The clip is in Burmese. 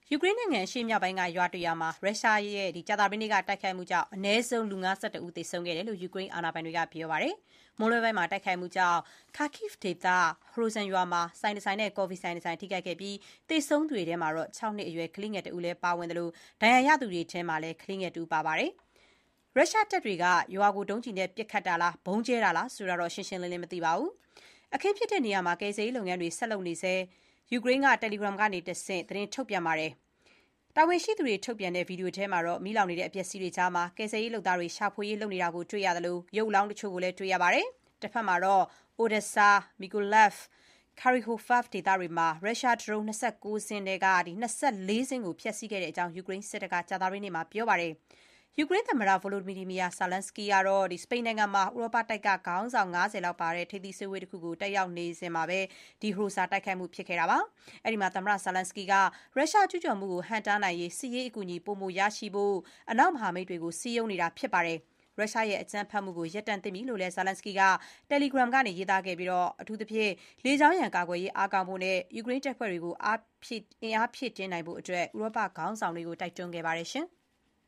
ယူကရိန်းနိုင်ငံအရှေ့မြောက်ပိုင်းကရွာတရွာမှာရုရှားရဲ့ကြာသပတေးနေ့ကတိုက်ခိုက်မှုကြောင့်အနည်းဆုံးလူ51ဦးသေဆုံးခဲ့တယ်လို့ယူကရိန်းအာဏာပိုင်တွေကပြောပါတယ်။မွန်းလွဲပိုင်းမှာတိုက်ခိုက်မှုကြောင့် Kharkiv ဒေသ Hrozen ရွာမှာဆိုင်တဆိုင်နဲ့ကော်ဖီဆိုင်တဆိုင်ထိခိုက်ခဲ့ပြီးသေဆုံးသူတွေထဲမှာ6 နှစ်အရွယ်ကလေးငယ်တဦးလည်းပါဝင်သလိုဒဏ်ရာရသူတွေထဲမှာလည်းကလေးငယ်တဦးပါပါတယ်။ရုရှားတပ်တွေကရွာကိုဒုံးကျည်နဲ့ပစ်ခတ်တာလားဗုံးကျဲတာလားဆိုတာတော့ရှင်းရှင်းလင်းလင်းမသိပါဘူး။အခင်းဖြစ်တဲ့နေရာမှာကယ်ဆယ်ရေးလုပ်ငန်းတွေဆက်လုပ်နေဆဲယူကရိန်းက Telegram ကနေတဆင့်သတင်းထုတ်ပြန်ပါတယ်။တာဝန်ရှိသူတွေထုတ်ပြန်တဲ့ဗီဒီယိုထဲမှာတော့မီးလောင်နေတဲ့အပျက်အစီးတွေကြားမှာကယ်ဆယ်ရေးလုပ်သားတွေရှာဖွေရေးလုပ်နေတာကိုတွေ့ရသလိုရုပ်အလောင်းတချို့ကိုလည်းတွေ့ရပါတယ်။တစ်ဖက်မှာတော့ Odessa, Mykolaiv, Kirohovrad ဒေသတွေမှာရုရှားဒရုန်း29စင်းထဲက24စင်းကိုဖျက်ဆီးခဲ့တဲ့အကြောင်းယူကရိန်းစစ်တပ်ကကြာသပတေးနေ့မှာပြောပါတယ်။ယူကရိန်းသမ္မတ Volodymyr Zelenskyy ကတော့စပိန်နိုင်ငံမှာဥရောပတိုက်ကခေါင်းဆောင်50လောက်ပါတဲ့ထိပ်သီးစည်းဝေးတစ်ခုကိုတက်ရောက်နေစဉ်မှာပဲHroza တိုက်ခိုက်မှုဖြစ်ခဲ့တာပါ။အဲဒီမှာသမ္မတ Zelenskyy ကရုရှားကျူးကျော်မှုကိုဟန့်တားနိုင်ရေးစစ်ရေးအကူအညီပိုမိုရရှိဖို့အနောက်မဟာမိတ်တွေကိုစည်းရုံးနေတာဖြစ်ပါတယ်။ရုရှားရဲ့အကြမ်းဖက်မှုကိုရပ်တန့်သင့်ပြီလို့လည်း Zelenskyy က Telegram ကနေရေးသားခဲ့ပြီးအထူးသဖြင့်လေကြောင်းရန်ကာကွယ်ရေးအားကောင်းဖို့နဲ့ယူကရိန်းတပ်ဖွဲ့တွေကိုအင်အားဖြည့်တင်းနိုင်ဖို့အတွက်ဥရောပခေါင်းဆောင်တွေကိုတိုက်တွန်းခဲ့ပါတယ်။